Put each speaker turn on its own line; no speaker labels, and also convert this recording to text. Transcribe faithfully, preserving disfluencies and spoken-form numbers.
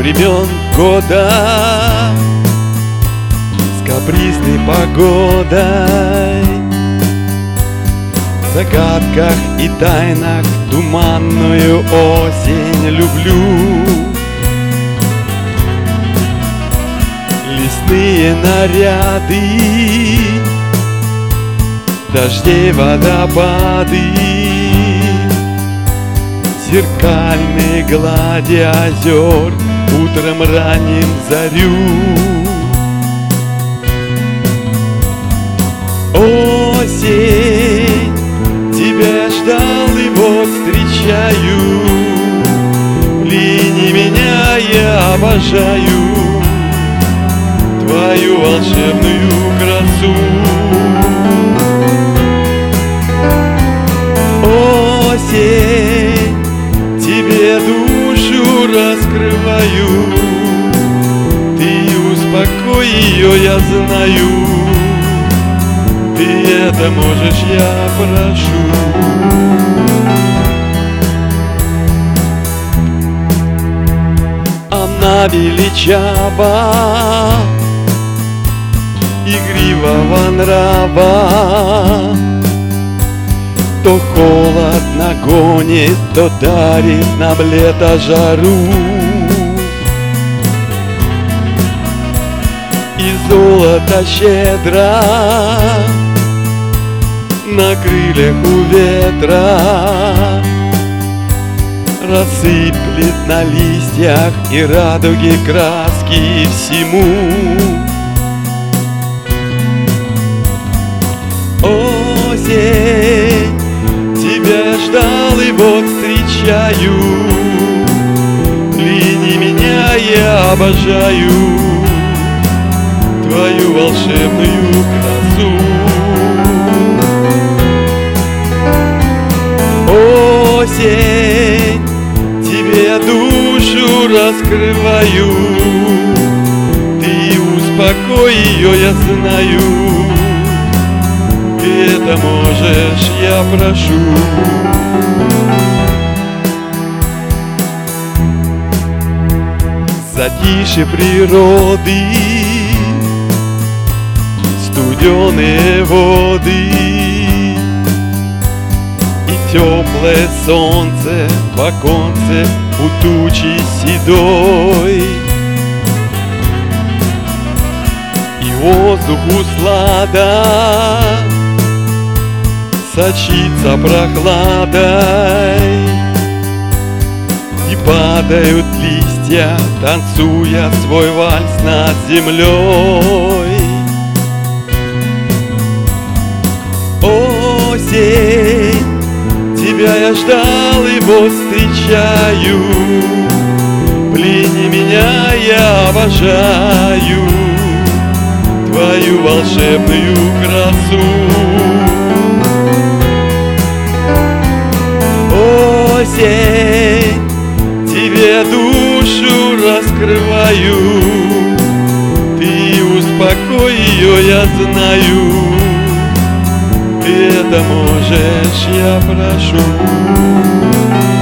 времен года, с капризной погодой, в загадках и тайнах туманную осень люблю. Лесные наряды, дождей водопады, зеркальные глади озер, утром ранним зарю. Осень, тебя я ждал и вот встречаю. Лини меня, я обожаю твою волшебную красу. Осень, тебе душу раскрываю, ты успокой ее, я знаю, ты это можешь, я прошу. Она величава, игривого нрава, то холод нагонит, то дарит нам лето жару. И золото щедро на крыльях у ветра рассыплет на листьях и радуги краски всему. Осень, тебя я ждал и вот встречаю. Лини меня, я обожаю твою волшебную красу. Осень, тебе я душу раскрываю, ты успокой ее, я знаю, ты это можешь, я прошу. Затишье природы, студеные воды и теплое солнце в оконце у тучи седой. И воздух услада сочится прохладой, и падают листья, танцуя свой вальс над землей. Осень, тебя я ждал и вот встречаю. Плени меня, я обожаю твою волшебную красу. Осень, тебе душу раскрываю, ты успокой ее, я знаю, ты это можешь, я прошу.